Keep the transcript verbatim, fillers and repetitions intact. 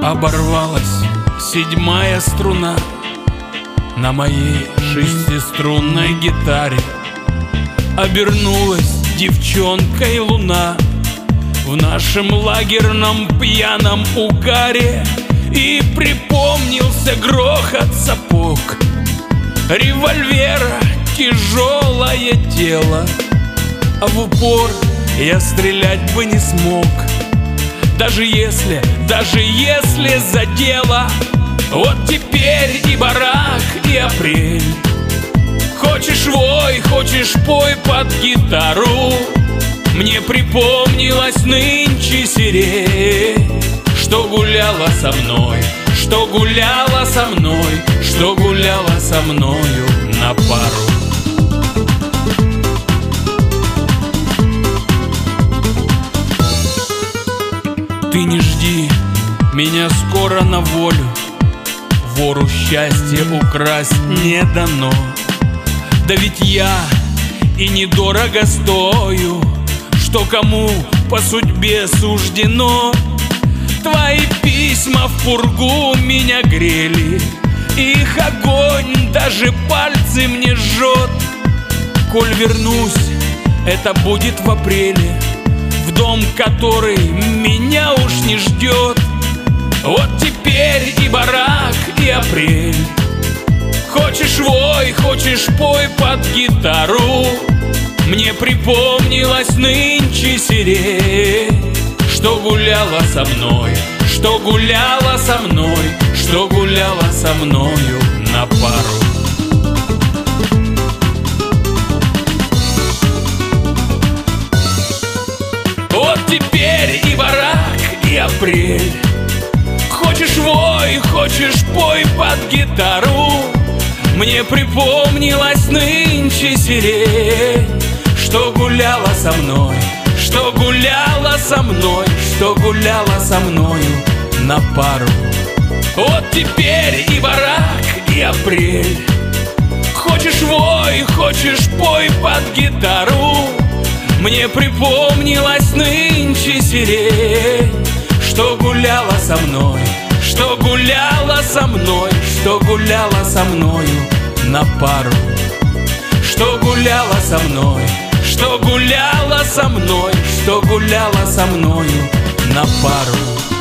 Оборвалась седьмая струна на моей шестиструнной гитаре. Обернулась девчонкой луна в нашем лагерном пьяном угаре. И припомнился грохот сапог револьвера, тяжелое тело. А в упор я стрелять бы не смог, даже если, даже если задело. Вот теперь и барак, и апрель. Хочешь вой, хочешь пой под гитару. Мне припомнилась нынче сирень, что гуляла со мной, что гуляла со мной, что гуляла со мною на пару. Ты не жди, меня скоро на волю, вору счастье украсть не дано. Да ведь я и недорого стою, что кому по судьбе суждено. Твои письма в пургу меня грели, их огонь даже пальцы мне жжет. Коль вернусь, это будет в апреле, в дом, который меня уж не ждет. Вот теперь и барак, и апрель. Хочешь вой, хочешь пой под гитару. Мне припомнилась нынче сирень, что гуляла со мной, что гуляла со мной, что гуляла со мною на пару. Вот теперь и барак, и апрель. Хочешь вой, хочешь пой под гитару. Мне припомнилась нынче сирень, что гуляла со мной, что гуляла со мной, что гуляла со мною на пару. Вот теперь и барак, и апрель. Хочешь вой, хочешь пой под гитару. Мне припомнилась нынче сирень, что гуляла со мной, что гуляла со мной, что гуляла со мною на пару. Что гуляла со мной, что гуляла со мной, что гуляла со мною на пару.